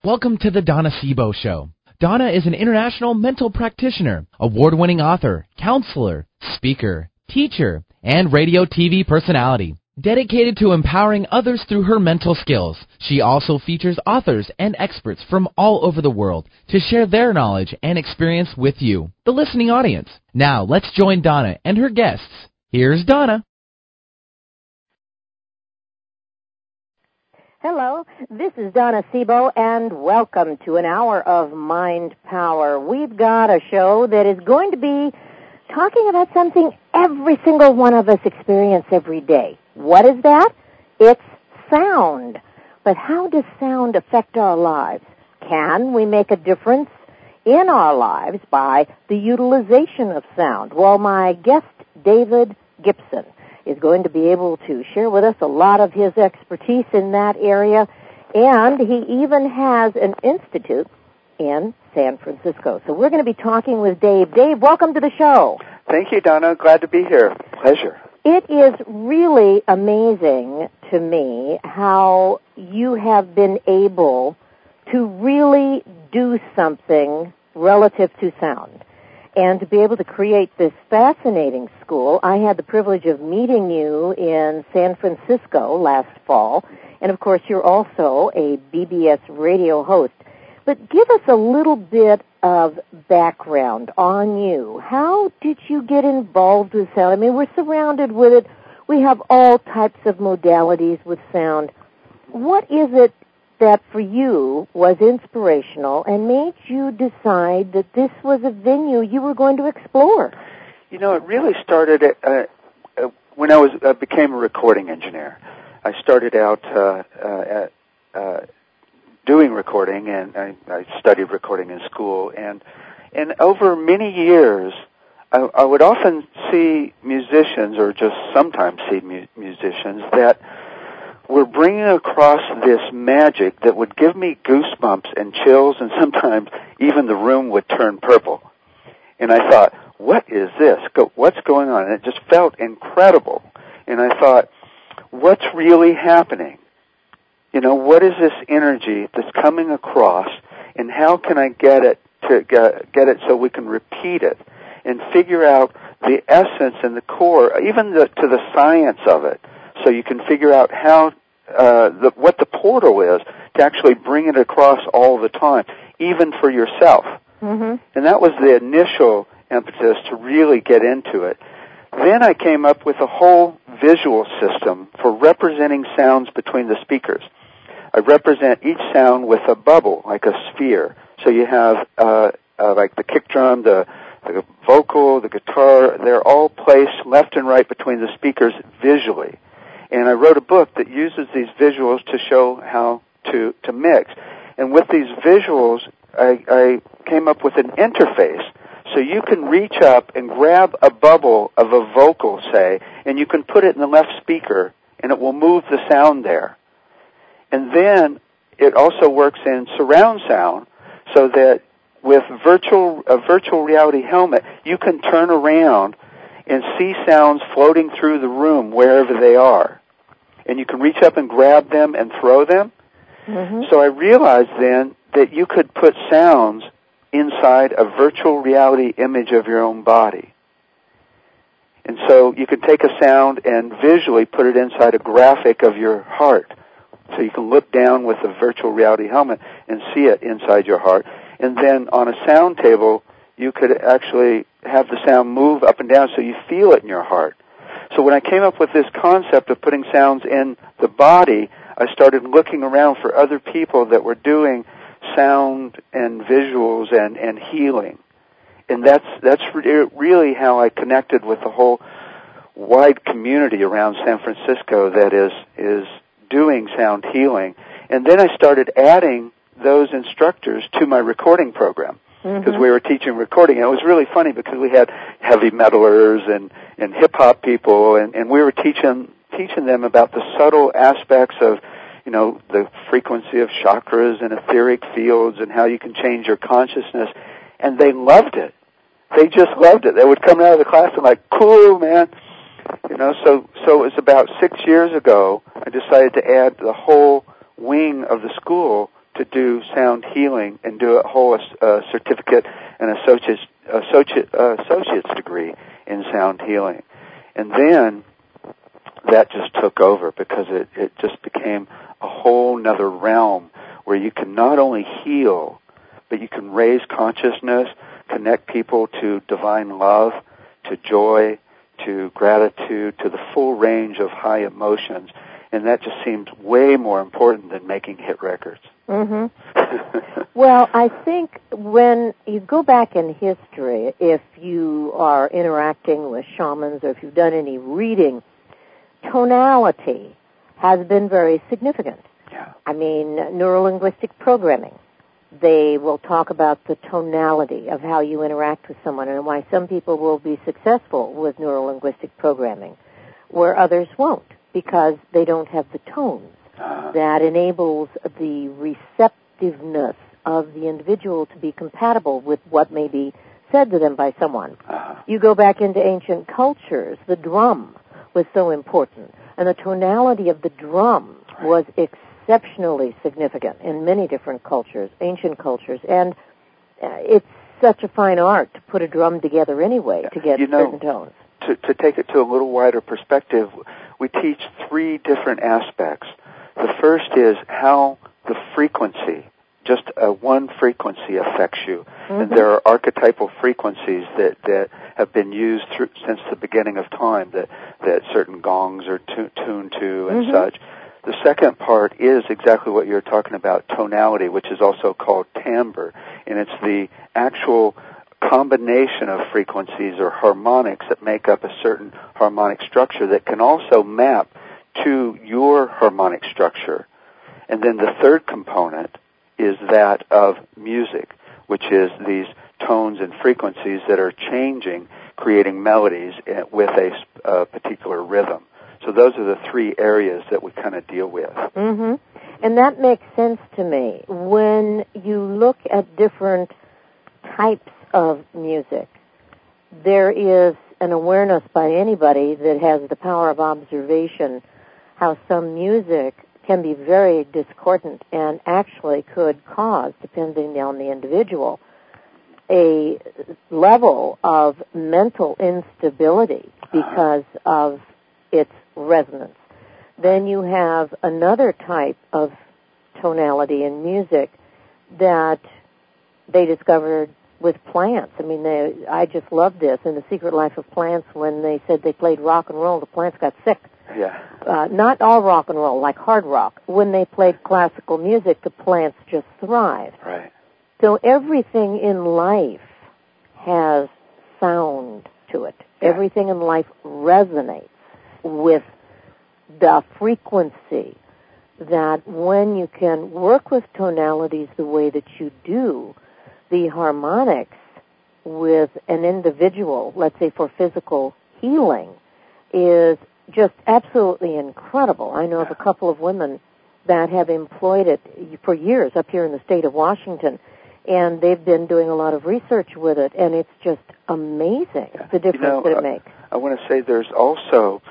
Welcome to the Donna Sebo Show. Donna is an international mental practitioner, award-winning author, counselor, speaker, teacher, and radio TV personality. Dedicated to empowering others through her mental skills, she also features authors and experts from all over the world to share their knowledge and experience with you, the listening audience. Now, let's join Donna and her guests. Here's Donna. Hello, this is Donna Sebo, and welcome to an hour of Mind Power. We've got a show that is going to be talking about something every single one of us experience every day. What is that? It's sound. But how does sound affect our lives? Can we make a difference in our lives by the utilization of sound? Well, my guest, David Gibson, is going to be able to share with us a lot of his expertise in that area, and he even has an institute in San Francisco. So we're going to be talking with Dave. Dave, welcome to the show. Thank you, Donna. Glad to be here. Pleasure. It is really amazing to me how you have been able to really do something relative to sound. And to be able to create this fascinating school. I had the privilege of meeting you in San Francisco last fall. And, of course, you're also a BBS radio host. But give us a little bit of background on you. How did you get involved with sound? I mean, we're surrounded with it. We have all types of modalities with sound. What is it that for you was inspirational and made you decide that this was a venue you were going to explore? You know, it really started when I became a recording engineer. I started out doing recording, and I studied recording in school. And over many years, I would often see musicians, or just sometimes see musicians, that were bringing across this magic that would give me goosebumps and chills, and sometimes even the room would turn purple. And I thought, what is this? What's going on? And it just felt incredible. And I thought, what's really happening? You know, what is this energy that's coming across, and how can I get it to get it so we can repeat it and figure out the essence and the core, even to the science of it, so you can figure out how what the portal is to actually bring it across all the time, even for yourself. Mm-hmm. And that was the initial impetus to really get into it. Then I came up with a whole visual system for representing sounds between the speakers. I represent each sound with a bubble, like a sphere. So you have like the kick drum, the vocal, the guitar, they're all placed left and right between the speakers visually. And I wrote a book that uses these visuals to show how to mix. And with these visuals, I came up with an interface. So you can reach up and grab a bubble of a vocal, say, and you can put it in the left speaker, and it will move the sound there. And then it also works in surround sound, so that with a virtual reality helmet, you can turn around and see sounds floating through the room wherever they are. And you can reach up and grab them and throw them. Mm-hmm. So I realized then that you could put sounds inside a virtual reality image of your own body. And so you could take a sound and visually put it inside a graphic of your heart. So you can look down with a virtual reality helmet and see it inside your heart. And then on a sound table, you could actually have the sound move up and down so you feel it in your heart. So when I came up with this concept of putting sounds in the body, I started looking around for other people that were doing sound and visuals and healing. And that's really how I connected with the whole wide community around San Francisco that is doing sound healing. And then I started adding those instructors to my recording program, because we were teaching recording. And it was really funny because we had heavy metalers and hip-hop people, and we were teaching them about the subtle aspects of, you know, the frequency of chakras and etheric fields and how you can change your consciousness. And they loved it. They just loved it. They would come out of the class and like, cool, man. You know, so it was about 6 years ago, I decided to add the whole wing of the school to do sound healing and do a whole certificate and associate's degree in sound healing. And then that just took over because it just became a whole nother realm where you can not only heal, but you can raise consciousness, connect people to divine love, to joy, to gratitude, to the full range of high emotions. And that just seems way more important than making hit records. Mm-hmm. Well, I think when you go back in history, if you are interacting with shamans or if you've done any reading, tonality has been very significant. Yeah. I mean, neuro-linguistic programming, they will talk about the tonality of how you interact with someone and why some people will be successful with neuro-linguistic programming where others won't because they don't have the tones that enables the receptiveness of the individual to be compatible with what may be said to them by someone. You go back into ancient cultures, the drum was so important, and the tonality of the drum was exceptionally significant in many different cultures, ancient cultures, and it's such a fine art to put a drum together anyway to get certain tones. To take it to a little wider perspective, we teach three different aspects. The first is how the frequency, just one frequency affects you. Mm-hmm. And there are archetypal frequencies that have been used since the beginning of time that certain gongs are tuned to and mm-hmm. such. The second part is exactly what you're talking about, tonality, which is also called timbre. And it's the actual combination of frequencies or harmonics that make up a certain harmonic structure that can also map to your harmonic structure. And then the third component is that of music, which is these tones and frequencies that are changing, creating melodies with a particular rhythm. So those are the three areas that we kind of deal with. Mm-hmm. And that makes sense to me. When you look at different types of music, there is an awareness by anybody that has the power of observation how some music can be very discordant and actually could cause, depending on the individual, a level of mental instability because of its resonance. Then you have another type of tonality in music that they discovered with plants. I mean, I just love this in The Secret Life of Plants when they said they played rock and roll, the plants got sick. Yeah. Not all rock and roll, like hard rock. When they played classical music, the plants just thrived. Right. So everything in life has sound to it. Yeah. Everything in life resonates with the frequency that when you can work with tonalities the way that you do, the harmonics with an individual, let's say for physical healing, is just absolutely incredible. I know of a couple of women that have employed it for years up here in the state of Washington, and they've been doing a lot of research with it, and it's just amazing the difference that it makes. I want to say there's also,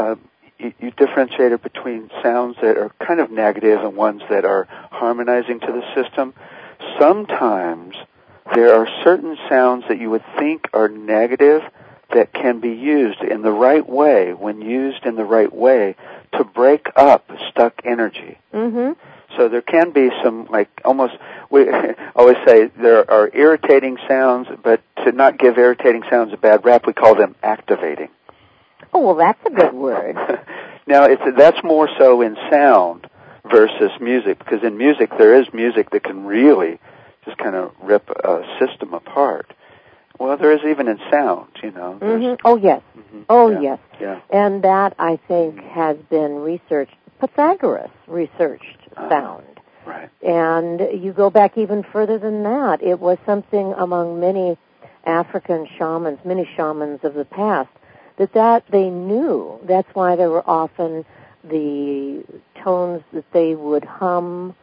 you differentiated between sounds that are kind of negative and ones that are harmonizing to the system. Sometimes there are certain sounds that you would think are negative that can be used in the right way, when used in the right way, to break up stuck energy. Mm-hmm. So there can be some, like, almost, we always say there are irritating sounds, but to not give irritating sounds a bad rap, we call them activating. Oh, well, that's a good word. Now, that's more so in sound versus music, because in music there is music that can really just kind of rip a system apart. Well, there is even in sound, Mm-hmm. Oh, yes. Mm-hmm. Oh, yeah. yes. Yeah. And that, I think, has been researched. Pythagoras researched sound. Right. And you go back even further than that. It was something among many African shamans, many shamans of the past, that they knew. That's why there were often the tones that they would hum.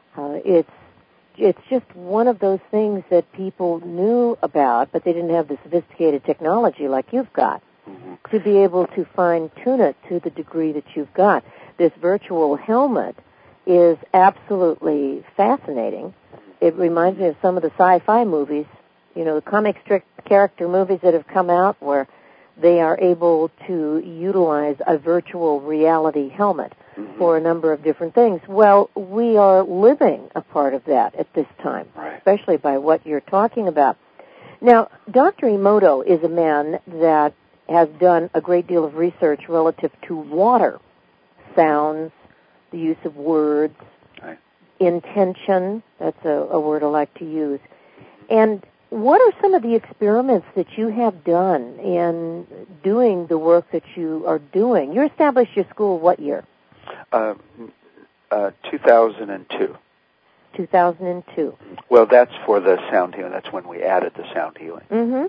It's just one of those things that people knew about, but they didn't have the sophisticated technology like you've got to be able to fine-tune it to the degree that you've got. This virtual helmet is absolutely fascinating. It reminds me of some of the sci-fi movies, the comic strip character movies that have come out where they are able to utilize a virtual reality helmet for a number of different things. Well, we are living a part of that at this time, especially by what you're talking about. Now, Dr. Emoto is a man that has done a great deal of research relative to water, sounds, the use of words, intention, that's a word I like to use. And what are some of the experiments that you have done in doing the work that you are doing? You established your school what year? 2002. 2002. Well, that's for the sound healing. That's when we added the sound healing. Mm-hmm.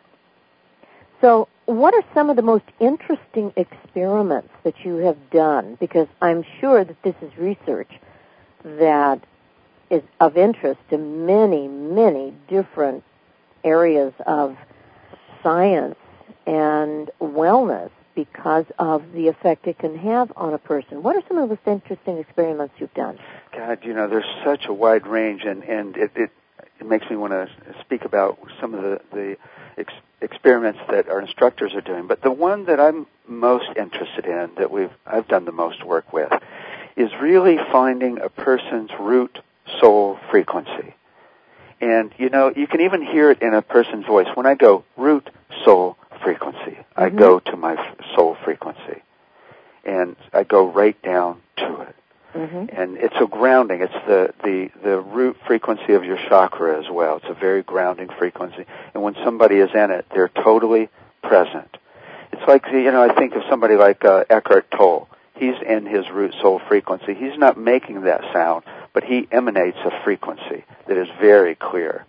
So what are some of the most interesting experiments that you have done? Because I'm sure that this is research that is of interest to many, many different areas of science and wellness because of the effect it can have on a person. What are some of the most interesting experiments you've done? God, there's such a wide range, and it makes me want to speak about some of the experiments that our instructors are doing. But the one that I'm most interested in, that I've done the most work with, is really finding a person's root soul frequency. And, you can even hear it in a person's voice. When I go root soul frequency, I go to my soul frequency. And I go right down to it. And it's a grounding. It's the root frequency of your chakra as well. It's a very grounding frequency. And when somebody is in it, they're totally present. It's like, I think of somebody like Eckhart Tolle. He's in his root soul frequency. He's not making that sound, but he emanates a frequency that is very clear.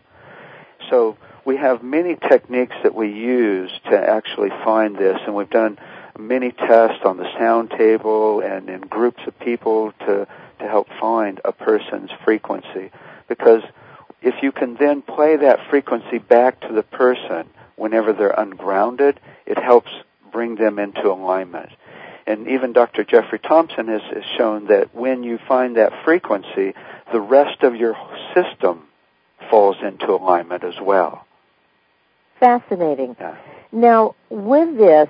So we have many techniques that we use to actually find this, and we've done many tests on the sound table and in groups of people to help find a person's frequency. Because if you can then play that frequency back to the person whenever they're ungrounded, it helps bring them into alignment. And even Dr. Jeffrey Thompson has shown that when you find that frequency, the rest of your system falls into alignment as well. Fascinating. Yeah. Now, with this,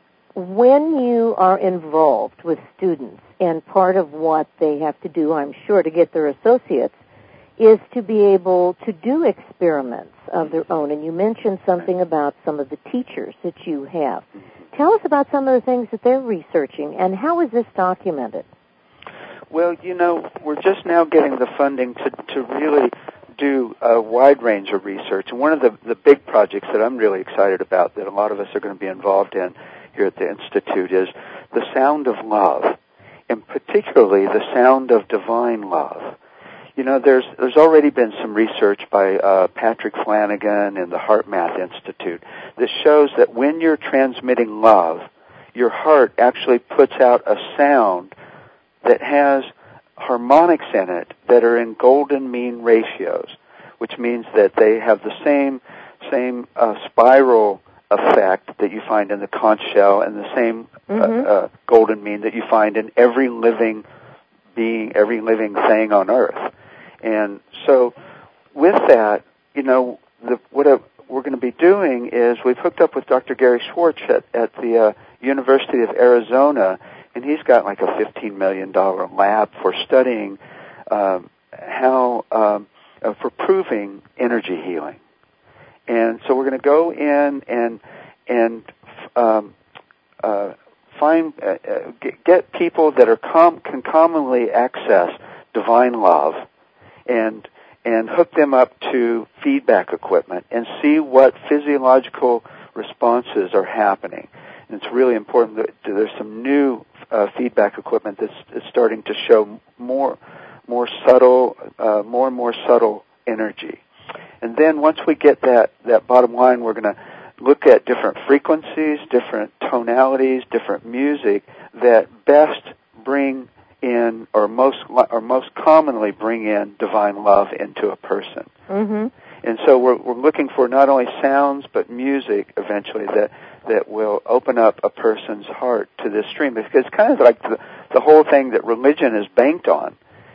when you are involved with students, and part of what they have to do, I'm sure, to get their associates, is to be able to do experiments of their own. And you mentioned something about some of the teachers that you have. Tell us about some of the things that they're researching, and how is this documented? Well, we're just now getting the funding to really do a wide range of research. And one of the big projects that I'm really excited about that a lot of us are going to be involved in here at the Institute is the sound of love, and particularly the sound of divine love. There's already been some research by Patrick Flanagan and the HeartMath Institute that shows that when you're transmitting love, your heart actually puts out a sound that has harmonics in it that are in golden mean ratios, which means that they have the same spiral effect that you find in the conch shell and the same golden mean that you find in every living being, every living thing on Earth. And so with that, what we're going to be doing is we've hooked up with Dr. Gary Schwartz at the University of Arizona, and he's got like a $15 million lab for studying for proving energy healing. And so we're going to go in and get people that can commonly access divine love and hook them up to feedback equipment and see what physiological responses are happening. And it's really important that there's some new feedback equipment that's starting to show more and more subtle energy. And then once we get that bottom line, we're going to look at different frequencies, different tonalities, different music that best bring in or most commonly bring in divine love into a person. Mm-hmm. And so we're looking for not only sounds but music eventually that will open up a person's heart to this stream. Because it's kind of like the whole thing that religion is banked on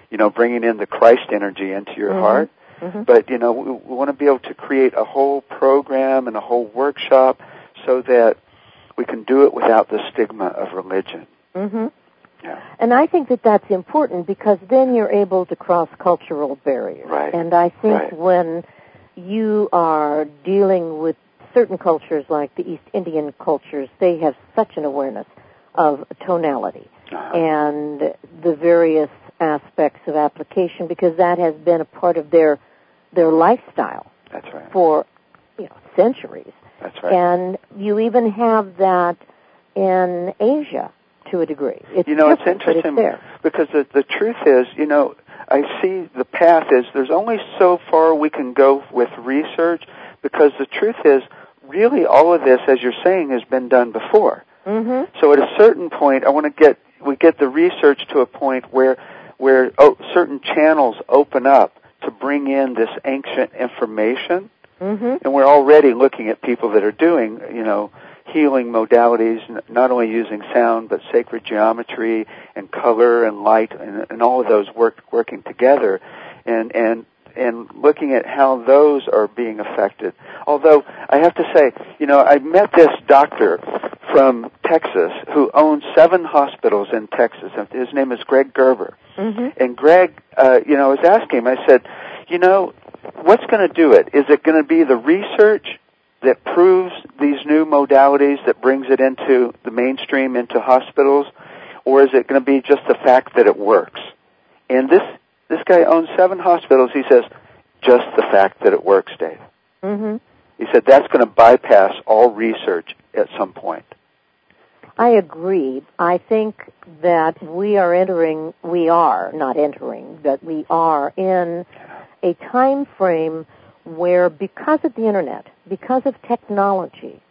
bringing in the Christ energy into your heart. Mm-hmm. But, we want to be able to create a whole program and a whole workshop so that we can do it without the stigma of religion. Mm-hmm. Yeah. And I think that that's important because then you're able to cross cultural barriers. Right. And I think Right. when you are dealing with certain cultures like the East Indian cultures, they have such an awareness of tonality and the various aspects of application because that has been a part of their lifestyle. That's right. For centuries. That's right. And you even have that in Asia to a degree. It's it's interesting because the truth is, I see the path is there's only so far we can go with research because the truth is really all of this, as you're saying, has been done before. Mm-hmm. So at a certain point, I want to get the research to a point where certain channels open up to bring in this ancient information. Mm-hmm. And we're already looking at people that are doing, healing modalities, not only using sound, but sacred geometry and color and light and all of those working together and looking at how those are being affected. Although I have to say, I met this doctor from Texas who owns 7 hospitals in Texas. His name is Greg Gerber. Mm-hmm. And Greg, I was asking him, I said, what's going to do it? Is it going to be the research that proves these new modalities, that brings it into the mainstream, into hospitals, or is it going to be just the fact that it works? And this guy owns 7 hospitals. He says, just the fact that it works, Dave. Mm-hmm. He said that's going to bypass all research at some point. I agree. I think that we are in a time frame where because of the internet, because of technology,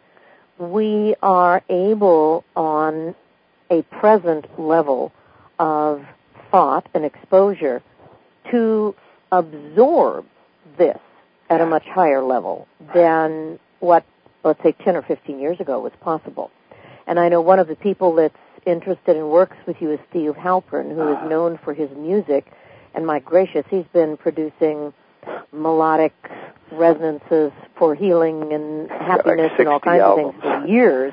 we are able on a present level of thought and exposure to absorb this at a much higher level than what, let's say, 10 or 15 years ago was possible. And I know one of the people that's interested and works with you is Steve Halpern, who is known for his music. And my gracious, he's been producing melodic resonances for healing and happiness and all kinds of things for years.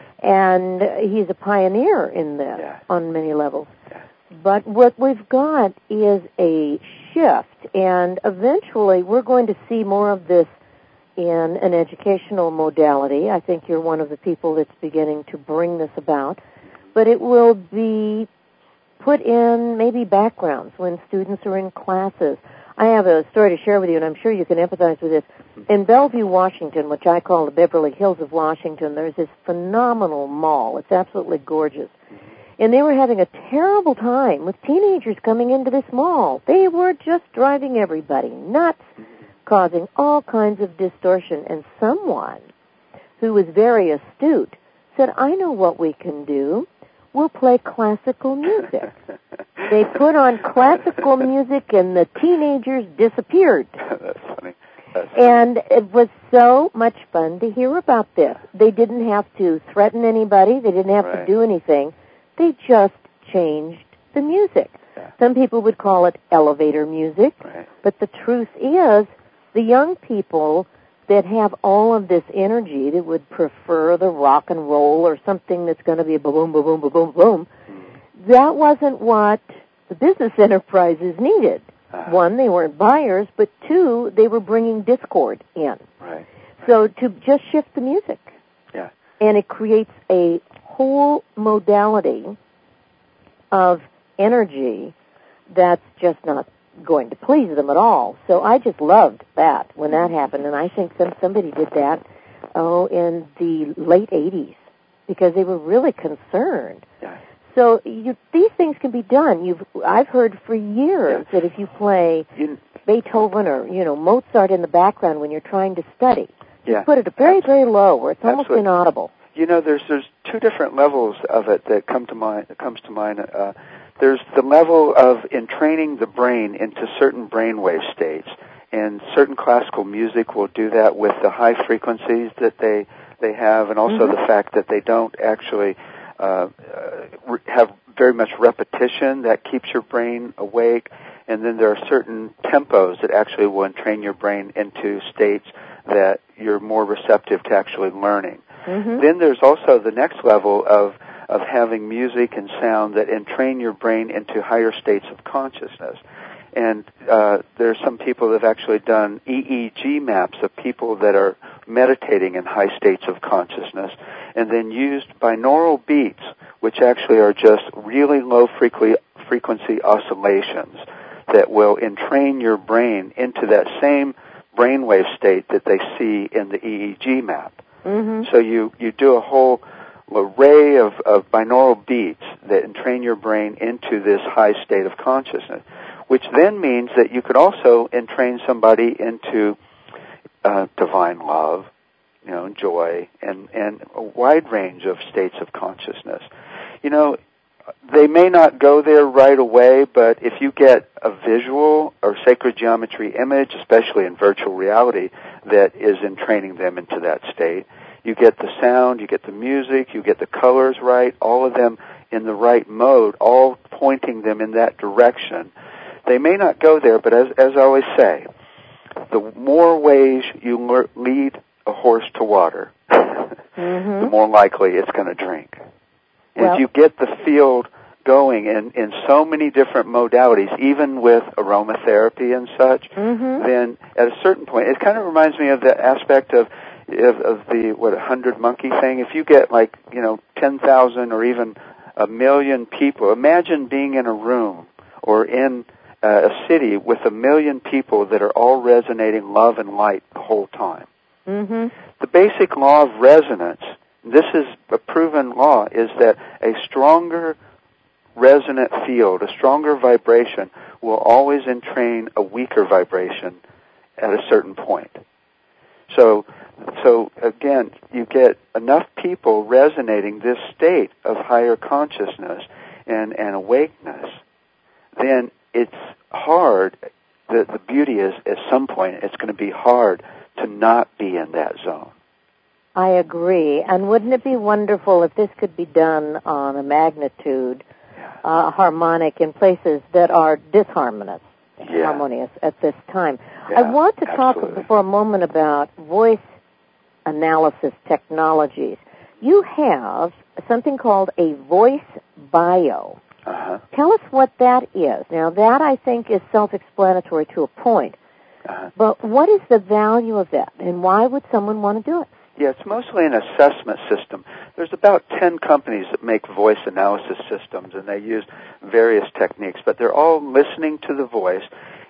And he's a pioneer in this on many levels. But what we've got is a shift, and eventually we're going to see more of this in an educational modality. I think you're one of the people that's beginning to bring this about. But it will be put in maybe backgrounds when students are in classes. I have a story to share with you, and I'm sure you can empathize with this. In Bellevue, Washington, which I call the Beverly Hills of Washington, there's this phenomenal mall. It's absolutely gorgeous. And they were having a terrible time with teenagers coming into this mall. They were just driving everybody nuts, causing all kinds of distortion. And someone who was very astute said, I know what we can do. We'll play classical music. They put on classical music and the teenagers disappeared. That's funny. And it was so much fun to hear about this. They didn't have to threaten anybody. They didn't have to do anything. They just changed the music. Yeah. Some people would call it elevator music. Right. But the truth is, the young people that have all of this energy that would prefer the rock and roll or something that's going to be a boom, boom, boom, boom, boom, boom, that wasn't what the business enterprises needed. One, they weren't buyers, but 2, they were bringing discord in. Right. So to just shift the music. Yeah. And it creates a whole modality of energy that's just not going to please them at all. So I just loved that when that happened, and I think somebody did that, in the late 80s, because they were really concerned. Yeah. So these things can be done. I've heard for years that if you play Beethoven or Mozart in the background when you're trying to study, you put it very, very low where it's almost inaudible. There's 2 different levels of it that comes to mind. There's the level of entraining the brain into certain brainwave states, and certain classical music will do that with the high frequencies that they have, and also the fact that they don't actually have very much repetition that keeps your brain awake. And then there are certain tempos that actually will entrain your brain into states that you're more receptive to actually learning. Mm-hmm. Then there's also the next level of having music and sound that entrain your brain into higher states of consciousness. And there's some people that have actually done EEG maps of people that are meditating in high states of consciousness, and then used binaural beats, which actually are just really low frequency oscillations that will entrain your brain into that same brainwave state that they see in the EEG map. Mm-hmm. So you do a whole array of binaural beats that entrain your brain into this high state of consciousness, which then means that you could also entrain somebody into divine love, joy, and a wide range of states of consciousness. They may not go there right away, but if you get a visual or sacred geometry image, especially in virtual reality, that is entraining them into that state, you get the sound, you get the music, you get the colors right, all of them in the right mode, all pointing them in that direction. They may not go there, but as I always say, the more ways you lead a horse to water, mm-hmm. the more likely it's going to drink. And Well, if you get the field going in so many different modalities, even with aromatherapy and such, mm-hmm. then at a certain point, it kind of reminds me of the aspect of the 100 monkey thing. If you get 10,000 or even 1 million people, imagine being in a room or in a city with 1 million people that are all resonating love and light the whole time. Mm-hmm. The basic law of resonance, this is a proven law, is that a stronger resonant field, a stronger vibration, will always entrain a weaker vibration at a certain point. So again, you get enough people resonating this state of higher consciousness and awakeness, then it's hard. The beauty is, at some point, it's going to be hard to not be in that zone. I agree. And wouldn't it be wonderful if this could be done on a magnitude harmonic in places that are disharmonious, harmonious at this time? Yeah, I want to absolutely. talk for a moment about voice analysis technologies. You have something called a voice bio. Uh-huh. Tell us what that is. Now, that I think is self-explanatory to a point. Uh-huh. But what is the value of that, and why would someone want to do it? Yeah, it's mostly an assessment system. There's about 10 companies that make voice analysis systems, and they use various techniques, but they're all listening to the voice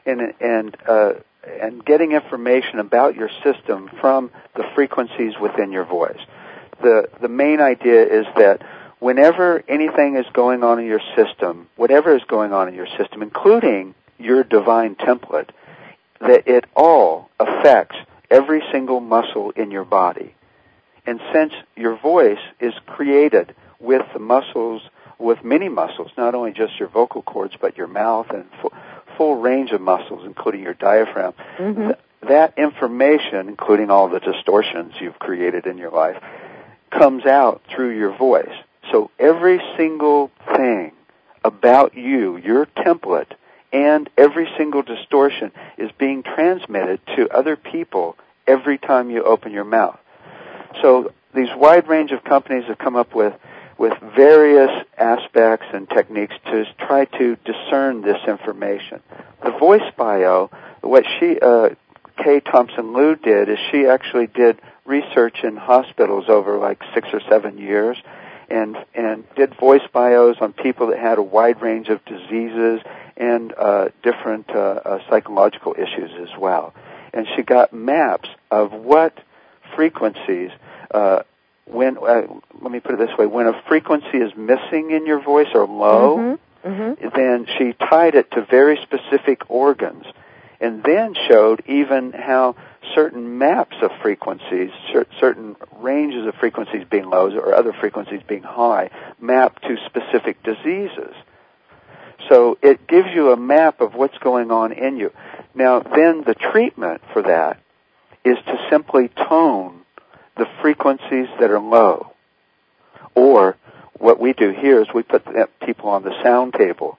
and getting information about your system from the frequencies within your voice. The main idea is that whenever anything is going on in your system, whatever is going on in your system, including your divine template, that it all affects every single muscle in your body. And since your voice is created with the muscles, with many muscles, not only just your vocal cords, but your mouth and full range of muscles, including your diaphragm, mm-hmm. That information, including all the distortions you've created in your life, comes out through your voice. So every single thing about you, your template, and every single distortion is being transmitted to other people every time you open your mouth. So these wide range of companies have come up with various aspects and techniques to try to discern this information. The voice bio, what Kay Thompson-Lew did is she actually did research in hospitals over 6 or 7 years and did voice bios on people that had a wide range of diseases and different psychological issues as well. And she got maps of what frequencies, let me put it this way, when a frequency is missing in your voice or low, mm-hmm. Mm-hmm. then she tied it to very specific organs and then showed even how certain maps of frequencies, certain ranges of frequencies being low or other frequencies being high, map to specific diseases. So it gives you a map of what's going on in you. Now, then the treatment for that is to simply tone the frequencies that are low. Or what we do here is we put people on the sound table.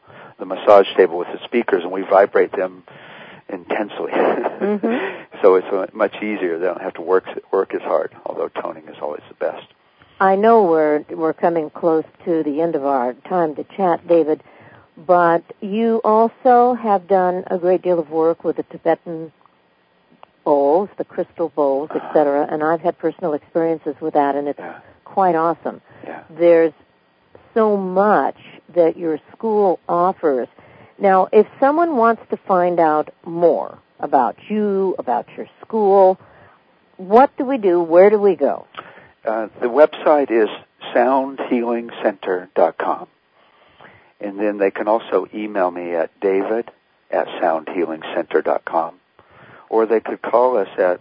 the massage table with the speakers, and we vibrate them intensely. Mm-hmm. So it's much easier. They don't have to work as hard, although toning is always the best. I know we're coming close to the end of our time to chat, David, but you also have done a great deal of work with the Tibetan bowls, the crystal bowls, etc., and I've had personal experiences with that, and it's quite awesome. Yeah. There's so much that your school offers. Now, if someone wants to find out more about you, about your school, what do we do? Where do we go? The website is soundhealingcenter.com. And then they can also email me at david@soundhealingcenter.com. Or they could call us at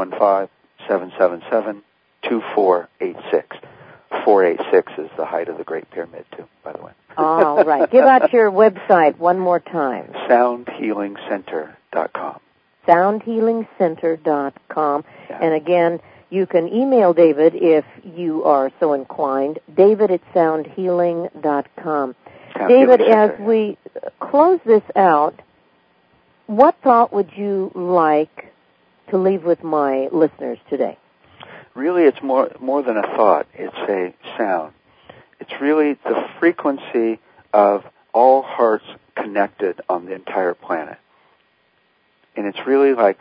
415-777-2486. 486 is the height of the Great Pyramid, too, by the way. All right. Give out your website one more time. Soundhealingcenter.com. Soundhealingcenter.com. Yeah. And again, you can email David if you are so inclined, david@soundhealing.com. David, as we close this out, what thought would you like to leave with my listeners today? Really, it's more than a thought. It's a sound. It's really the frequency of all hearts connected on the entire planet. And it's really like...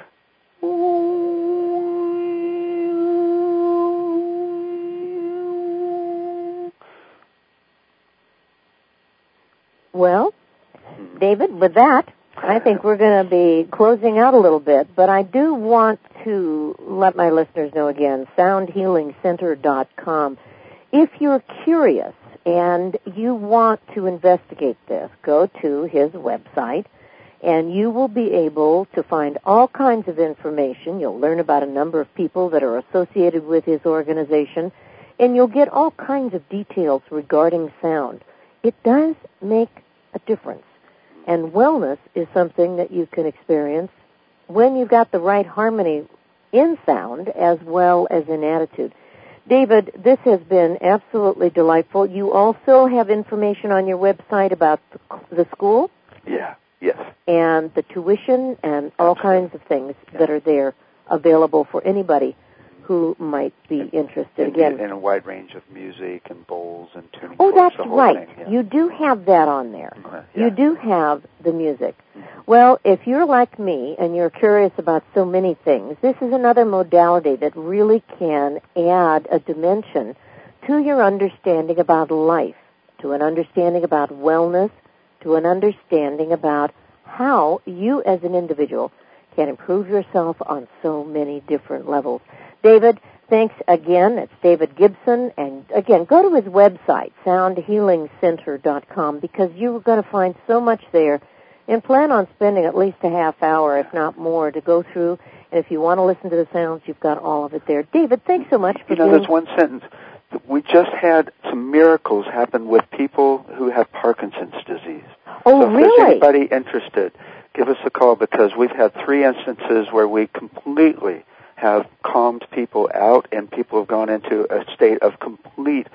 Well, David, with that, I think we're going to be closing out a little bit, but I do want to let my listeners know again, soundhealingcenter.com. If you're curious and you want to investigate this, go to his website, and you will be able to find all kinds of information. You'll learn about a number of people that are associated with his organization, and you'll get all kinds of details regarding sound. It does make a difference. And wellness is something that you can experience when you've got the right harmony in sound as well as in attitude. David, this has been absolutely delightful. You also have information on your website about the school? Yeah, yes. And the tuition and all kinds of things that are there available for anybody who might be interested. Again, in a wide range of music and bowls and tuning. Oh, that's the whole right. thing, yeah. You do have that on there. Yeah. You do have the music. Well, if you're like me and you're curious about so many things, this is another modality that really can add a dimension to your understanding about life, to an understanding about wellness, to an understanding about how you as an individual can improve yourself on so many different levels. David, thanks again. It's David Gibson. And again, go to his website, soundhealingcenter.com, because you're going to find so much there. And plan on spending at least a half hour, if not more, to go through. And if you want to listen to the sounds, you've got all of it there. David, thanks so much for there's one sentence. We just had some miracles happen with people who have Parkinson's disease. Oh, so if really? there's anybody interested, give us a call, because we've had 3 instances where we completely have calmed people out, and people have gone into a state of complete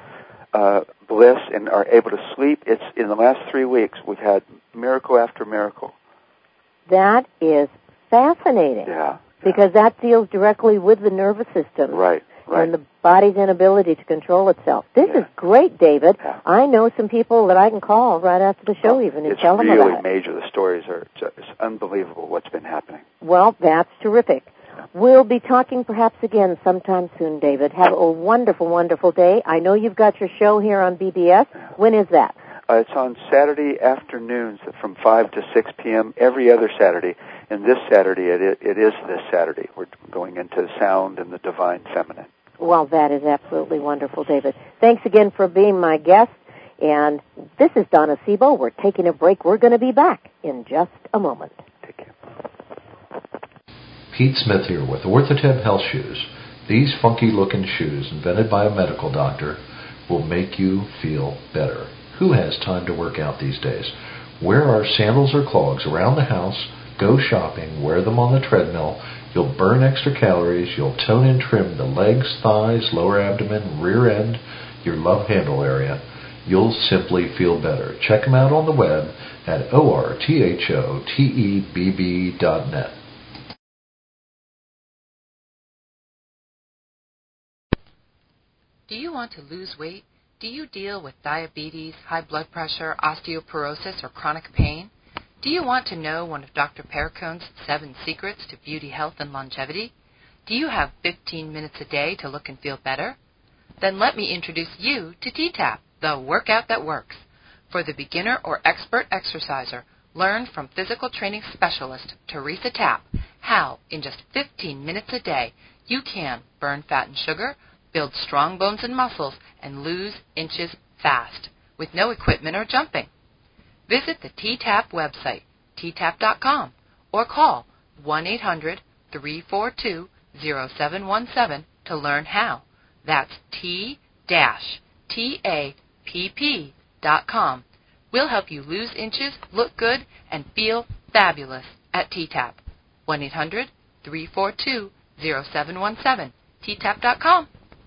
bliss and are able to sleep. It's in the last 3 weeks we've had miracle after miracle. That is fascinating. Yeah. Because that deals directly with the nervous system. Right. And the body's inability to control itself. This is great, David. Yeah. I know some people that I can call right after the show even and tell them about it. It's really major. The stories are just unbelievable what's been happening. Well, that's terrific. We'll be talking perhaps again sometime soon, David. Have a wonderful, wonderful day. I know you've got your show here on BBS. When is that? It's on Saturday afternoons from 5 to 6 p.m. every other Saturday. And this Saturday, it is this Saturday. We're going into sound and the divine feminine. Well, that is absolutely wonderful, David. Thanks again for being my guest. And this is Donna Sebo. We're taking a break. We're going to be back in just a moment. Take care. Pete Smith here with Orthotep Health Shoes. These funky-looking shoes, invented by a medical doctor, will make you feel better. Who has time to work out these days? Wear our sandals or clogs around the house, go shopping, wear them on the treadmill. You'll burn extra calories, you'll tone and trim the legs, thighs, lower abdomen, rear end, your love handle area. You'll simply feel better. Check them out on the web at orthotebb.net. Do you want to lose weight? Do you deal with diabetes, high blood pressure, osteoporosis, or chronic pain? Do you want to know one of Dr. Perricone's 7 secrets to beauty, health, and longevity? Do you have 15 minutes a day to look and feel better? Then let me introduce you to T-TAP, the workout that works. For the beginner or expert exerciser, learn from physical training specialist Teresa Tapp how, in just 15 minutes a day, you can burn fat and sugar, build strong bones and muscles, and lose inches fast, with no equipment or jumping. Visit the T-TAP website, ttap.com, or call 1-800-342-0717 to learn how. That's T-TAPP.com. We'll help you lose inches, look good, and feel fabulous at T-TAP. 1-800-342-0717, ttap.com.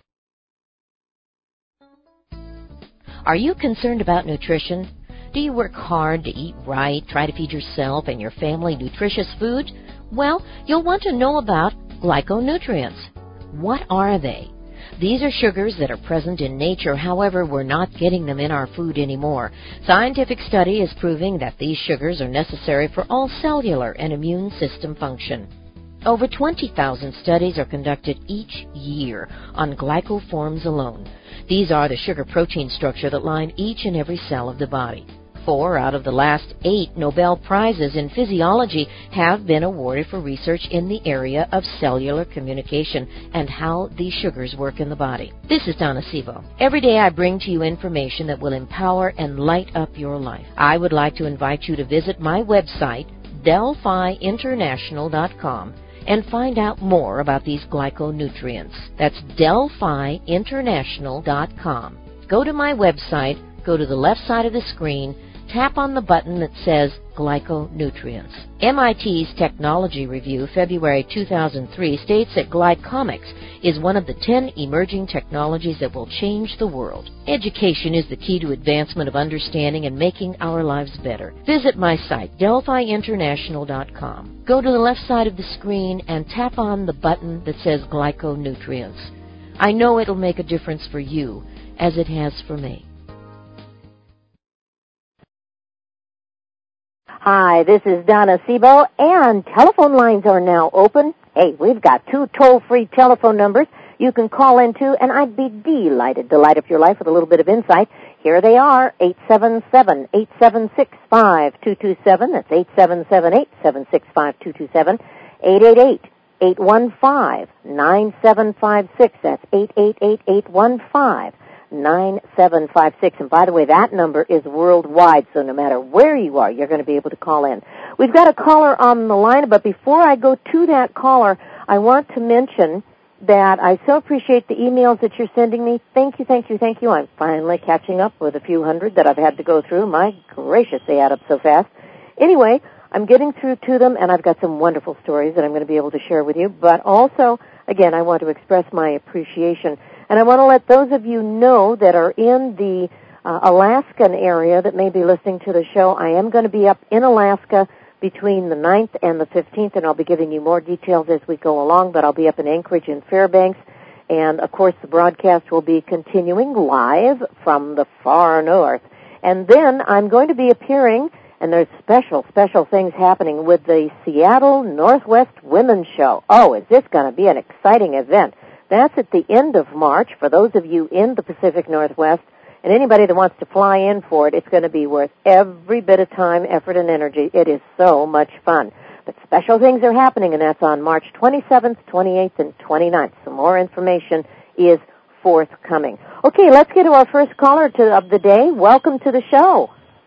Are you concerned about nutrition? Do you work hard to eat right, try to feed yourself and your family nutritious food? Well, you'll want to know about glyconutrients. What are they? These are sugars that are present in nature, however, we're not getting them in our food anymore. Scientific study is proving that these sugars are necessary for all cellular and immune system function. Over 20,000 studies are conducted each year on glycoforms alone. These are the sugar-protein structure that line each and every cell of the body. 4 out of the last 8 Nobel Prizes in physiology have been awarded for research in the area of cellular communication and how these sugars work in the body. This is Donna Sebo. Every day I bring to you information that will empower and light up your life. I would like to invite you to visit my website, DelphiInternational.com, and find out more about these glyconutrients. That's DelphiInternational.com. Go to my website, go to the left side of the screen, tap on the button that says Glyconutrients. MIT's Technology Review, February 2003, states that glycomics is one of the 10 emerging technologies that will change the world. Education is the key to advancement of understanding and making our lives better. Visit my site, DelphiInternational.com. Go to the left side of the screen and tap on the button that says Glyconutrients. I know it'll make a difference for you, as it has for me. Hi, this is Donna Sebo, and telephone lines are now open. Hey, we've got 2 toll-free telephone numbers you can call into, and I'd be delighted to light up your life with a little bit of insight. Here they are, 877-876-5227. That's 877-876-5227. 888-815-9756. That's 888-815-9756. And by the way, that number is worldwide, so no matter where you are, you're going to be able to call in. We've got a caller on the line, but before I go to that caller, I want to mention that I so appreciate the emails that you're sending me. Thank you, thank you, thank you. I'm finally catching up with a few hundred that I've had to go through. My gracious, they add up so fast. Anyway, I'm getting through to them, and I've got some wonderful stories that I'm going to be able to share with you. But also, again, I want to express my appreciation. And I want to let those of you know that are in the Alaskan area that may be listening to the show, I am going to be up in Alaska between the 9th and the 15th, and I'll be giving you more details as we go along, but I'll be up in Anchorage and Fairbanks. And, of course, the broadcast will be continuing live from the far north. And then I'm going to be appearing, and there's special things happening with the Seattle Northwest Women's Show. Oh, is this going to be an exciting event? That's at the end of March for those of you in the Pacific Northwest, and anybody that wants to fly in for it, it's going to be worth every bit of time, effort, and energy. It is so much fun. But special things are happening, and that's on March 27th, 28th, and 29th. So more information is forthcoming. Okay, let's get to our first caller of the day. Welcome to the show.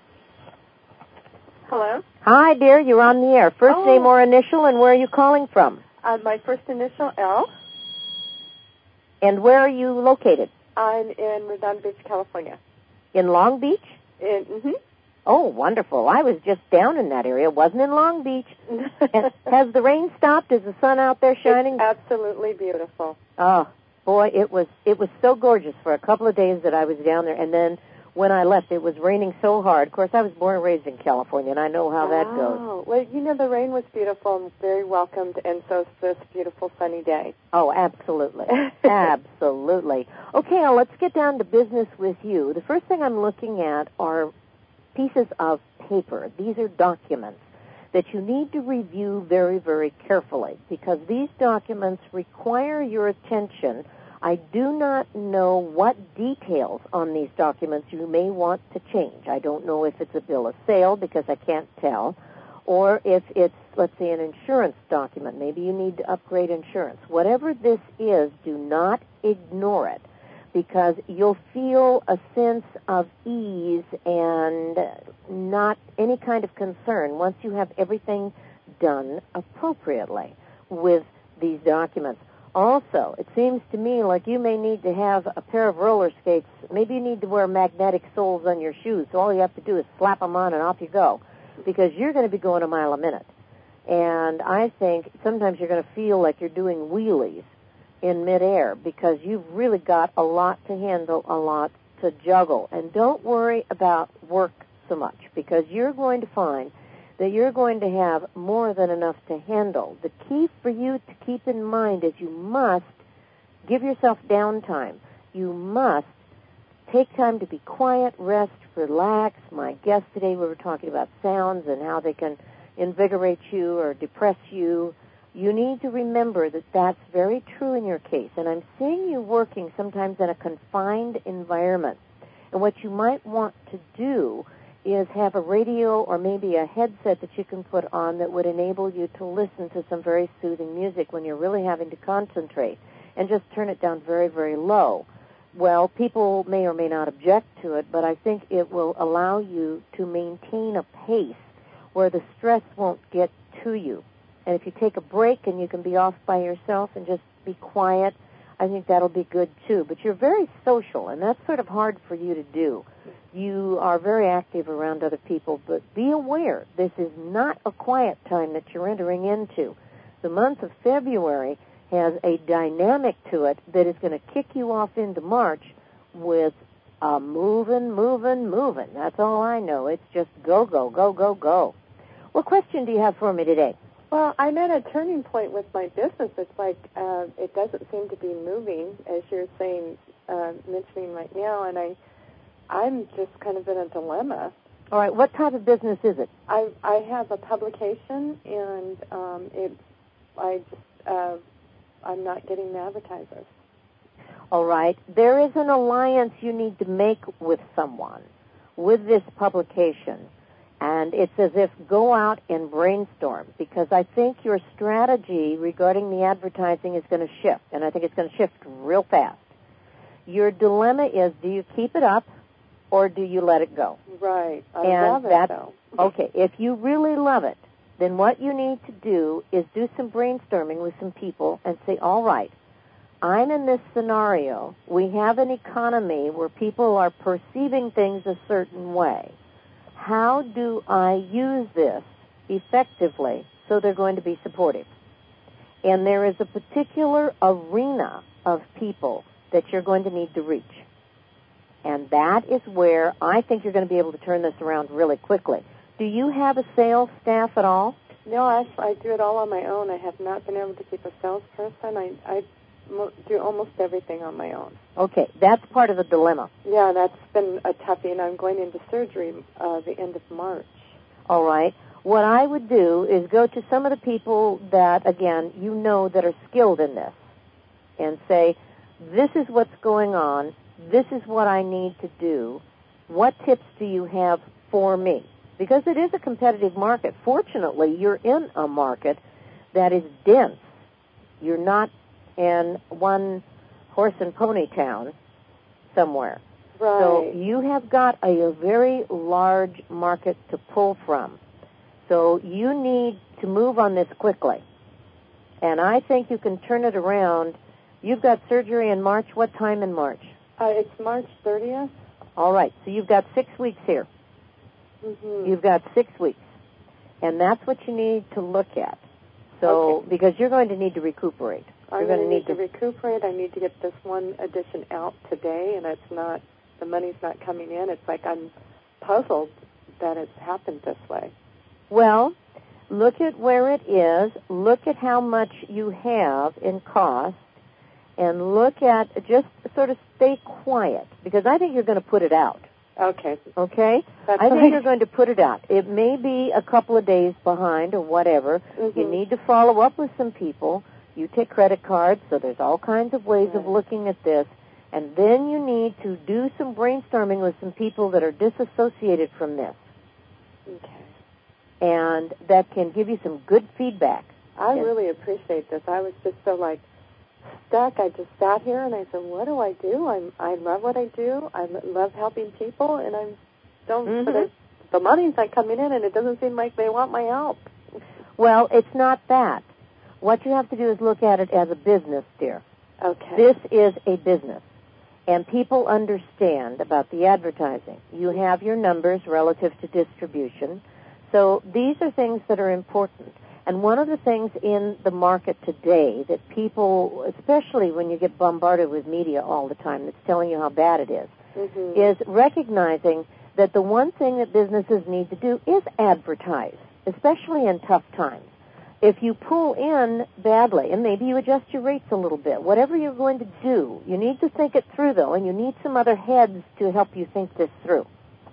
Hello? Hi, dear. You're on the air. First name or initial, and where are you calling from? My first initial, L. And where are you located? I'm in Redondo Beach, California. In Long Beach? Mm-hmm. Oh, wonderful. I was just down in that area. Wasn't in Long Beach. Has the rain stopped? Is the sun out there shining? It's absolutely beautiful. Oh, boy, it was so gorgeous for a couple of days that I was down there. And then when I left. It was raining so hard. Of course, I was born and raised in California, and I know how that goes. Oh, well, you know, the rain was beautiful and very welcomed, and so is this beautiful sunny day. Oh, absolutely. Absolutely. Okay, now let's get down to business with you. The first thing I'm looking at are pieces of paper. These are documents that you need to review very, very carefully because these documents require your attention. I do not know what details on these documents you may want to change. I don't know if it's a bill of sale because I can't tell, or if it's, let's say, an insurance document. Maybe you need to upgrade insurance. Whatever this is, do not ignore it because you'll feel a sense of ease and not any kind of concern once you have everything done appropriately with these documents. Also, it seems to me like you may need to have a pair of roller skates. Maybe you need to wear magnetic soles on your shoes, so all you have to do is slap them on and off you go, because you're going to be going a mile a minute. And I think sometimes you're going to feel like you're doing wheelies in midair because you've really got a lot to handle, a lot to juggle. And don't worry about work so much because you're going to find that you're going to have more than enough to handle. The key for you to keep in mind is you must give yourself downtime. You must take time to be quiet, rest, relax. My guest today, we were talking about sounds and how they can invigorate you or depress you. You need to remember that that's very true in your case. And I'm seeing you working sometimes in a confined environment. And what you might want to do is have a radio or maybe a headset that you can put on that would enable you to listen to some very soothing music when you're really having to concentrate, and just turn it down very, very low. Well, people may or may not object to it, but I think it will allow you to maintain a pace where the stress won't get to you. And if you take a break and you can be off by yourself and just be quiet, I think that'll be good too. But you're very social, and that's sort of hard for you to do. You are very active around other people, but be aware this is not a quiet time that you're entering into. The month of February has a dynamic to it that is going to kick you off into March with moving. That's all I know. It's just go, go, go, go, go. What question do you have for me today? Well, I'm at a turning point with my business. It's like it doesn't seem to be moving, as you're saying, mentioning right now, and I'm just kind of in a dilemma. All right, what type of business is it? I have a publication, and I'm not getting the advertisers. All right, there is an alliance you need to make with someone with this publication. And it's as if go out and brainstorm, because I think your strategy regarding the advertising is going to shift, and I think it's going to shift real fast. Your dilemma is, do you keep it up or do you let it go? Right. I love it, though. Okay, if you really love it, then what you need to do is do some brainstorming with some people and say, all right, I'm in this scenario. We have an economy where people are perceiving things a certain way. How do I use this effectively so they're going to be supportive? And there is a particular arena of people that you're going to need to reach. And that is where I think you're going to be able to turn this around really quickly. Do you have a sales staff at all? No, I do it all on my own. I have not been able to keep a salesperson. I do almost everything on my own. Okay, that's part of the dilemma. Yeah, that's been a toughie, and I'm going into surgery the end of March. All right. What I would do is go to some of the people that, again, you know that are skilled in this and say, this is what's going on. This is what I need to do. What tips do you have for me? Because it is a competitive market. Fortunately, you're in a market that is dense. You're not in one horse and pony town somewhere. Right. So you have got a very large market to pull from. So you need to move on this quickly. And I think you can turn it around. You've got surgery in March. What time in March? It's March 30th. All right. So you've got 6 weeks here. Mm-hmm. You've got 6 weeks. And that's what you need to look at. So, okay. Because you're going to need to recuperate. I'm going to need to recuperate. I need to get this one edition out today, and it's not the money's not coming in. It's like I'm puzzled that it's happened this way. Well, look at where it is. Look at how much you have in cost. And look at, just sort of stay quiet, because I think you're going to put it out. Okay. Okay? I think you're going to put it out. It may be a couple of days behind or whatever. Mm-hmm. You need to follow up with some people. You take credit cards, so there's all kinds of ways of looking at this. And then you need to do some brainstorming with some people that are disassociated from this. Okay. And that can give you some good feedback. I really appreciate this. I was just so, stuck. I just sat here and I said, what do? I love what I do. I love helping people, and but the money's not coming in, and it doesn't seem like they want my help. Well, it's not that. What you have to do is look at it as a business, dear. Okay. This is a business, and people understand about the advertising. You have your numbers relative to distribution, so these are things that are important. And one of the things in the market today that people, especially when you get bombarded with media all the time that's telling you how bad it is, is recognizing that the one thing that businesses need to do is advertise, especially in tough times. If you pull in badly, and maybe you adjust your rates a little bit, whatever you're going to do, you need to think it through, though, and you need some other heads to help you think this through.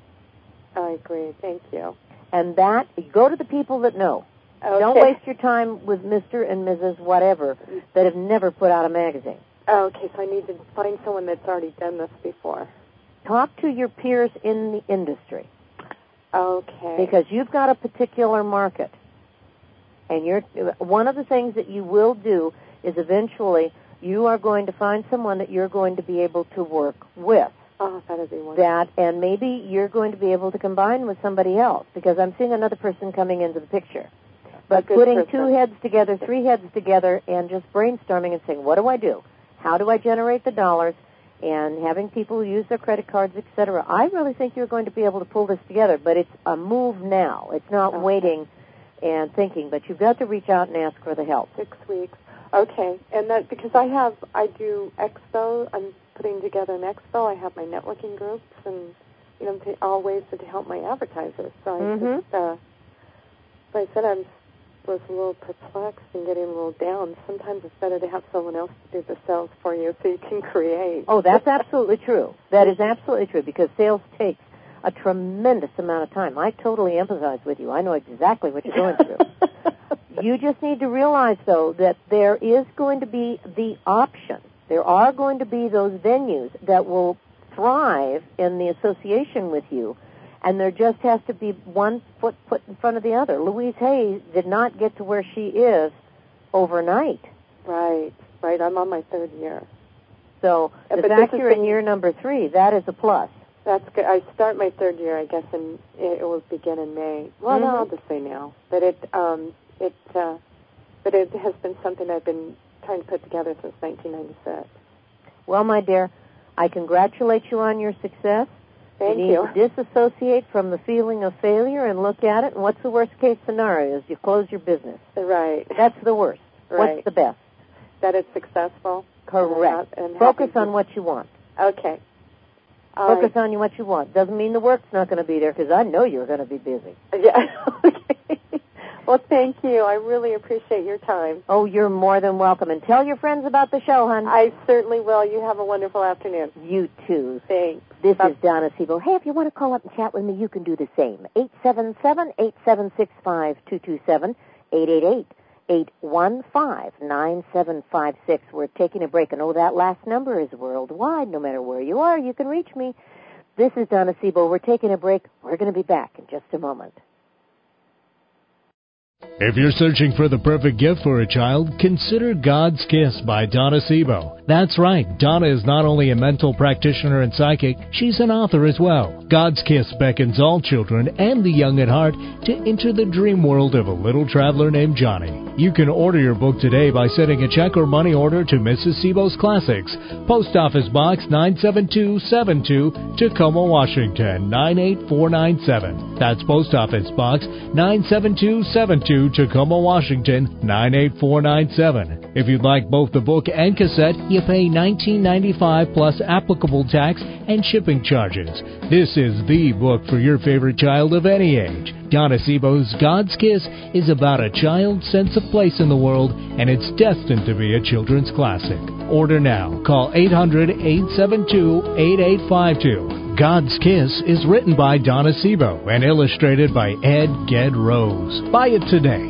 I agree. Thank you. And that, go to the people that know. Okay. Don't waste your time with Mr. and Mrs. whatever that have never put out a magazine. Okay, so I need to find someone that's already done this before. Talk to your peers in the industry. Okay. Because you've got a particular market. And one of the things that you will do is eventually you are going to find someone that you're going to be able to work with. Oh, that would be wonderful. And maybe you're going to be able to combine with somebody else, because I'm seeing another person coming into the picture. But putting two heads together, three heads together, and just brainstorming and saying, what do I do? How do I generate the dollars? And having people use their credit cards, etc. I really think you're going to be able to pull this together, but it's a move now. It's not waiting and thinking, but you've got to reach out and ask for the help. 6 weeks. Okay. And that, because I do expo, I'm putting together an expo. I have my networking groups and, all ways to help my advertisers. So I just, like I said, I was a little perplexed and getting a little down. Sometimes it's better to have someone else to do the sales for you so you can create. Oh, that's absolutely true. That is absolutely true, because sales takes a tremendous amount of time. I totally empathize with you. I know exactly what you're going through. You just need to realize, though, that there is going to be the option. There are going to be those venues that will thrive in the association with you, and there just has to be one foot put in front of the other. Louise Hay did not get to where she is overnight. Right. I'm on my third year. So the fact you're in year number 3, that is a plus. That's good. I start my third year, I guess, and it will begin in May. Well, no, I'll just say now. But it has been something I've been trying to put together since 1996. Well, my dear, I congratulate you on your success. Thank you. You need to disassociate from the feeling of failure and look at it. And what's the worst case scenario? Is you close your business. Right. That's the worst. Right. What's the best? That it's successful. Correct. And focus on what you want. Okay. Focus on what you want. Doesn't mean the work's not going to be there, because I know you're going to be busy. Yeah. Okay. Well, thank you. I really appreciate your time. Oh, you're more than welcome. And tell your friends about the show, hon. I certainly will. You have a wonderful afternoon. You too. Thanks. This is Donna Siebel. Hey, if you want to call up and chat with me, you can do the same. 877-876-5227, 888-815-9756. We're taking a break, and that last number is worldwide. No matter where you are, you can reach me. This is Donna Siebel. We're taking a break. We're going to be back in just a moment. If you're searching for the perfect gift for a child, consider God's Kiss by Donna Siebel. That's right, Donna is not only a mental practitioner and psychic, she's an author as well. God's Kiss beckons all children and the young at heart to enter the dream world of a little traveler named Johnny. You can order your book today by sending a check or money order to Mrs. Siebel's Classics, Post Office Box 97272, Tacoma, Washington 98497. That's Post Office Box 97272, Tacoma, Washington 98497. If you'd like both the book and cassette, you pay $19.95 plus applicable tax and shipping charges. This is the book for your favorite child of any age. Donna Seebo's God's Kiss is about a child's sense of place in the world, and it's destined to be a children's classic. Order now. Call 800-872-8852. God's Kiss is written by Donna Seebo and illustrated by Ed Ged Rose. Buy it today.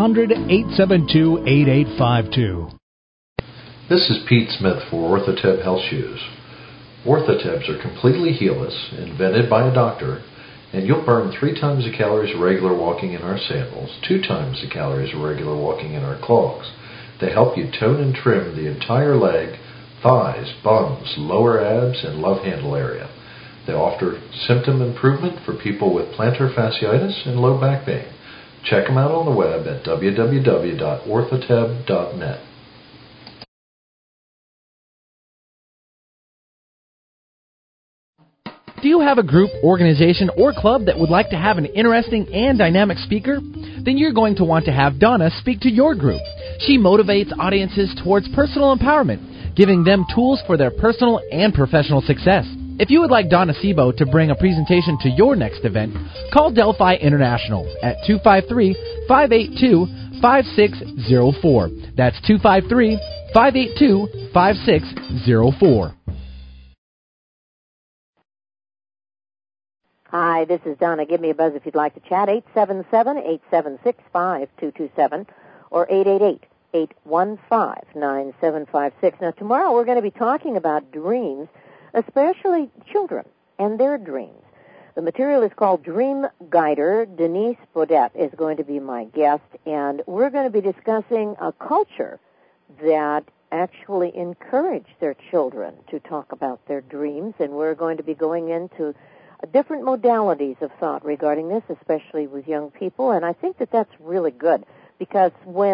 800-872-8852. This is Pete Smith for Orthoteb Health Shoes. Orthotebs are completely heelless, invented by a doctor, and you'll burn 3 times the calories of regular walking in our sandals, 2 times the calories of regular walking in our clogs. They help you tone and trim the entire leg, thighs, bums, lower abs, and love handle area. They offer symptom improvement for people with plantar fasciitis and low back pain. Check them out on the web at www.orthoteb.net. Do you have a group, organization, or club that would like to have an interesting and dynamic speaker? Then you're going to want to have Donna speak to your group. She motivates audiences towards personal empowerment, giving them tools for their personal and professional success. If you would like Donna Seebo to bring a presentation to your next event, call Delphi International at 253-582-5604. That's 253-582-5604. Hi, this is Donna. Give me a buzz if you'd like to chat. 877-876-5227 or 888-815-9756. Now, tomorrow we're going to be talking about dreams, especially children and their dreams. The material is called Dream Guider. Denise Bodette is going to be my guest, and we're going to be discussing a culture that actually encourage their children to talk about their dreams, and we're going to be going into different modalities of thought regarding this, especially with young people, and I think that that's really good, because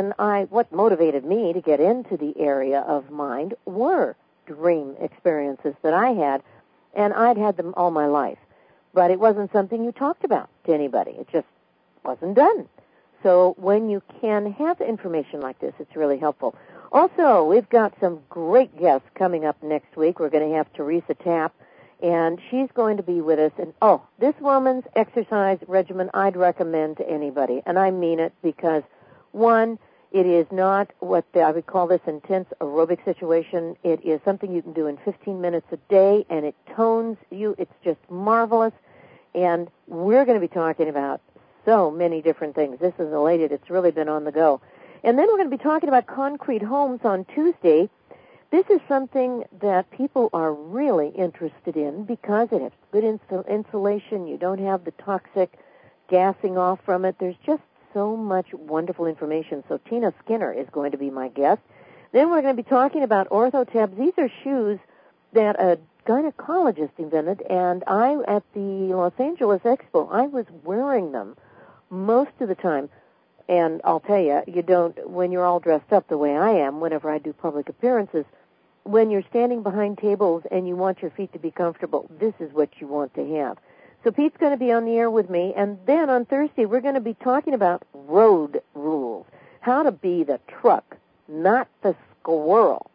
what motivated me to get into the area of mind were dream experiences that I had, and I'd had them all my life, but it wasn't something you talked about to anybody. It just wasn't done. So when you can have information like this, it's really helpful. Also, we've got some great guests coming up next week. We're going to have Teresa Tapp, and she's going to be with us. And, this woman's exercise regimen I'd recommend to anybody. And I mean it because, one, it is not what I would call this intense aerobic situation. It is something you can do in 15 minutes a day, and it tones you. It's just marvelous. And we're going to be talking about so many different things. This is a lady that's really been on the go. And then we're going to be talking about concrete homes on Tuesday. This is something that people are really interested in because it has good insulation. You don't have the toxic gassing off from it. There's just so much wonderful information. So Tina Skinner is going to be my guest. Then we're going to be talking about Orthotebs. These are shoes that a gynecologist invented, and at the Los Angeles Expo, I was wearing them most of the time. And I'll tell you, when you're all dressed up the way I am, whenever I do public appearances, when you're standing behind tables and you want your feet to be comfortable, this is what you want to have. So Pete's going to be on the air with me, and then on Thursday we're going to be talking about road rules, how to be the truck, not the squirrel.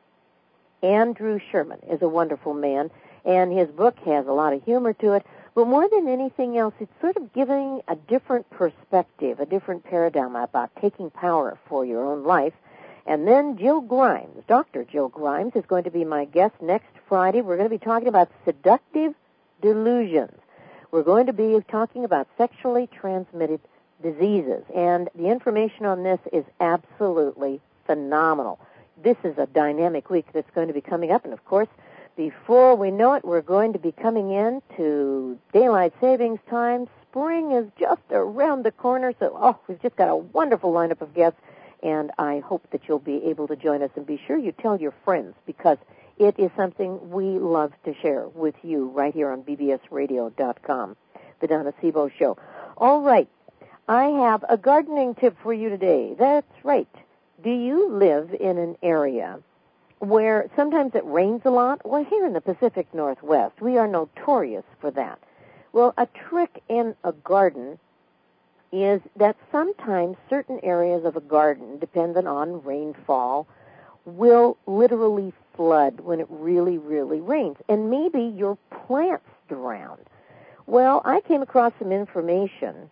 Andrew Sherman is a wonderful man, and his book has a lot of humor to it, but more than anything else, it's sort of giving a different perspective, a different paradigm about taking power for your own life. And then Jill Grimes, Dr. Jill Grimes, is going to be my guest next Friday. We're going to be talking about seductive delusions. We're going to be talking about sexually transmitted diseases, and the information on this is absolutely phenomenal. This is a dynamic week that's going to be coming up, and of course, before we know it, we're going to be coming in to daylight savings time. Spring is just around the corner, so we've just got a wonderful lineup of guests, and I hope that you'll be able to join us, and be sure you tell your friends, because it is something we love to share with you right here on bbsradio.com, the Donna Seebo Show. All right, I have a gardening tip for you today. That's right. Do you live in an area where sometimes it rains a lot? Well, here in the Pacific Northwest, we are notorious for that. Well, a trick in a garden is that sometimes certain areas of a garden, dependent on rainfall, will literally flood when it really, really rains. And maybe your plants drown. Well, I came across some information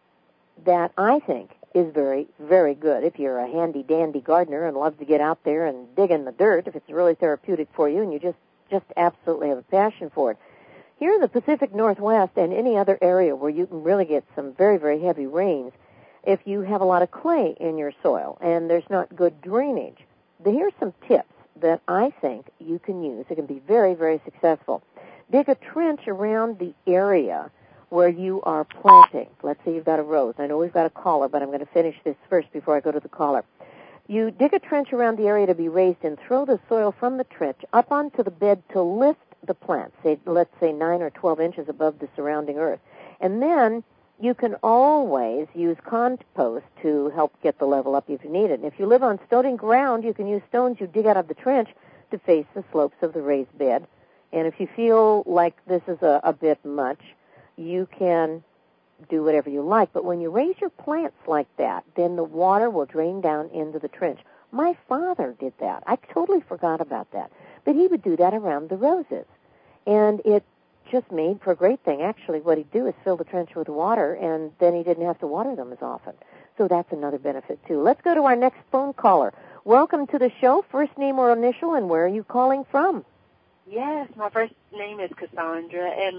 that I think is very, very good if you're a handy-dandy gardener and love to get out there and dig in the dirt, if it's really therapeutic for you and you just absolutely have a passion for it. Here in the Pacific Northwest and any other area where you can really get some very, very heavy rains, if you have a lot of clay in your soil and there's not good drainage, here's some tips that I think you can use. It can be very, very successful. Dig a trench around the area where you are planting. Let's say you've got a rose. I know we've got a caller, but I'm going to finish this first before I go to the caller. You dig a trench around the area to be raised and throw the soil from the trench up onto the bed to lift the plant, let's say 9 or 12 inches above the surrounding earth. And then you can always use compost to help get the level up if you need it. And if you live on stony ground, you can use stones you dig out of the trench to face the slopes of the raised bed. And if you feel like this is a bit much, you can do whatever you like. But when you raise your plants like that, then the water will drain down into the trench. My father did that. I totally forgot about that. But he would do that around the roses. And it just made for a great thing. Actually, what he'd do is fill the trench with water, and then he didn't have to water them as often. So that's another benefit, too. Let's go to our next phone caller. Welcome to the show. First name or initial, and where are you calling from? Yes, my first name is Cassandra, and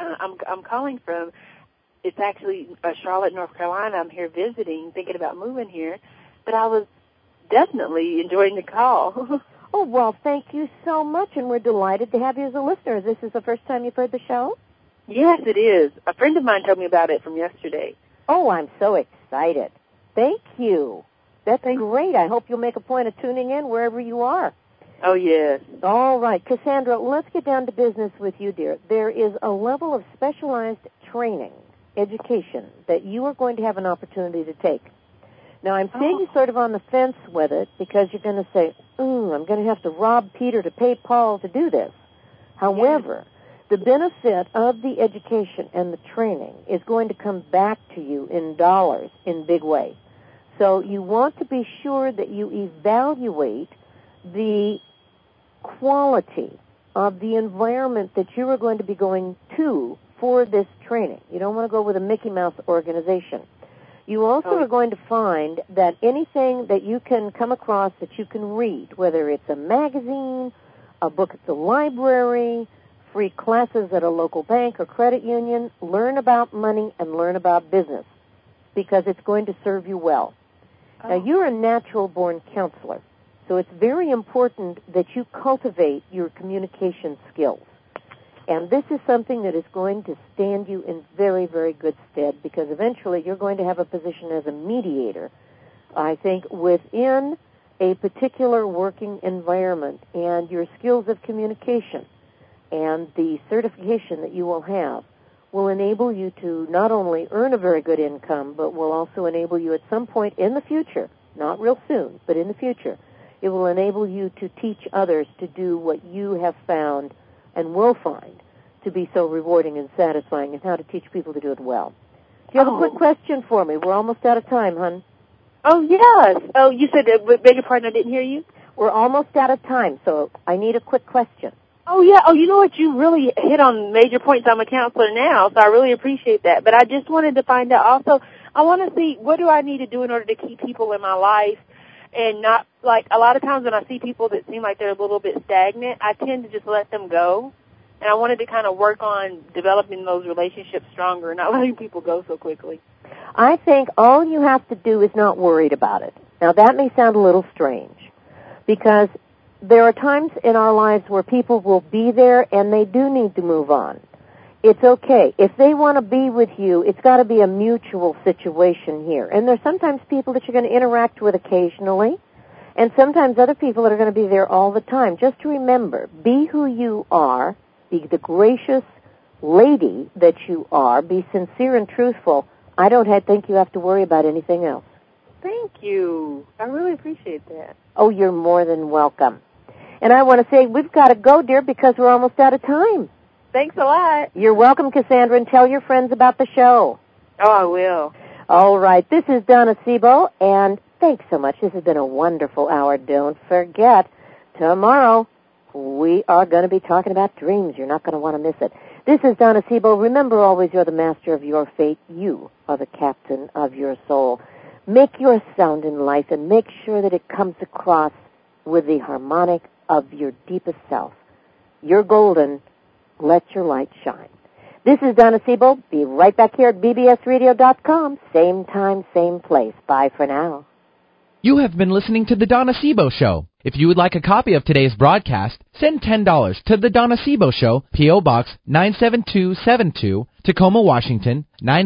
I'm calling from, it's actually Charlotte, North Carolina. I'm here visiting, thinking about moving here, but I was definitely enjoying the call. Oh, well, thank you so much, and we're delighted to have you as a listener. This is the first time you've heard the show? Yes, it is. A friend of mine told me about it from yesterday. Oh, I'm so excited. Thank you. That's great. I hope you'll make a point of tuning in wherever you are. Oh, yes. All right. Cassandra, let's get down to business with you, dear. There is a level of specialized training, education, that you are going to have an opportunity to take. Now, I'm seeing you sort of on the fence with it because you're going to say, I'm going to have to rob Peter to pay Paul to do this. However, the benefit of the education and the training is going to come back to you in dollars in big way. So you want to be sure that you evaluate the quality of the environment that you are going to be going to for this training. You don't want to go with a Mickey Mouse organization. You also are going to find that anything that you can come across that you can read, whether it's a magazine, a book at the library, free classes at a local bank or credit union, learn about money and learn about business because it's going to serve you well. Now, you're a natural-born counselor, so it's very important that you cultivate your communication skills. And this is something that is going to stand you in very, very good stead because eventually you're going to have a position as a mediator, I think, within a particular working environment. And your skills of communication and the certification that you will have will enable you to not only earn a very good income, but will also enable you at some point in the future, not real soon, but in the future, it will enable you to teach others to do what you have found and will find to be so rewarding and satisfying, and how to teach people to do it well. Do you have a quick question for me? We're almost out of time, hon. Oh, yes. Oh, you said, beg your pardon, I didn't hear you? We're almost out of time, so I need a quick question. Oh, yeah. Oh, you know what? You really hit on major points. I'm a counselor now, so I really appreciate that. But I just wanted to find out also, I want to see what do I need to do in order to keep people in my life and not, like, a lot of times when I see people that seem like they're a little bit stagnant, I tend to just let them go. And I wanted to kind of work on developing those relationships stronger, not letting people go so quickly. I think all you have to do is not worried about it. Now, that may sound a little strange because there are times in our lives where people will be there and they do need to move on. It's okay. If they want to be with you, it's got to be a mutual situation here. And there's sometimes people that you're going to interact with occasionally, and sometimes other people that are going to be there all the time. Just remember, be who you are, be the gracious lady that you are, be sincere and truthful. I don't think you have to worry about anything else. Thank you. I really appreciate that. Oh, you're more than welcome. And I want to say we've got to go, dear, because we're almost out of time. Thanks a lot. You're welcome, Cassandra, and tell your friends about the show. Oh, I will. All right, this is Donna Sebo, and thanks so much. This has been a wonderful hour. Don't forget, tomorrow we are going to be talking about dreams. You're not going to want to miss it. This is Donna Sebo. Remember always, you're the master of your fate. You are the captain of your soul. Make your sound in life and make sure that it comes across with the harmonic of your deepest self. You're golden. Let your light shine. This is Donna Sebo. Be right back here at bbsradio.com. Same time, same place. Bye for now. You have been listening to The Donna Sebo Show. If you would like a copy of today's broadcast, send $10 to The Donna Sebo Show, P.O. Box 97272, Tacoma, Washington,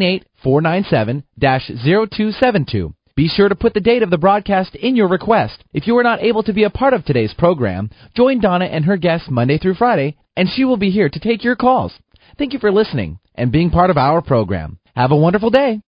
98497-0272. Be sure to put the date of the broadcast in your request. If you are not able to be a part of today's program, join Donna and her guests Monday through Friday, and she will be here to take your calls. Thank you for listening and being part of our program. Have a wonderful day.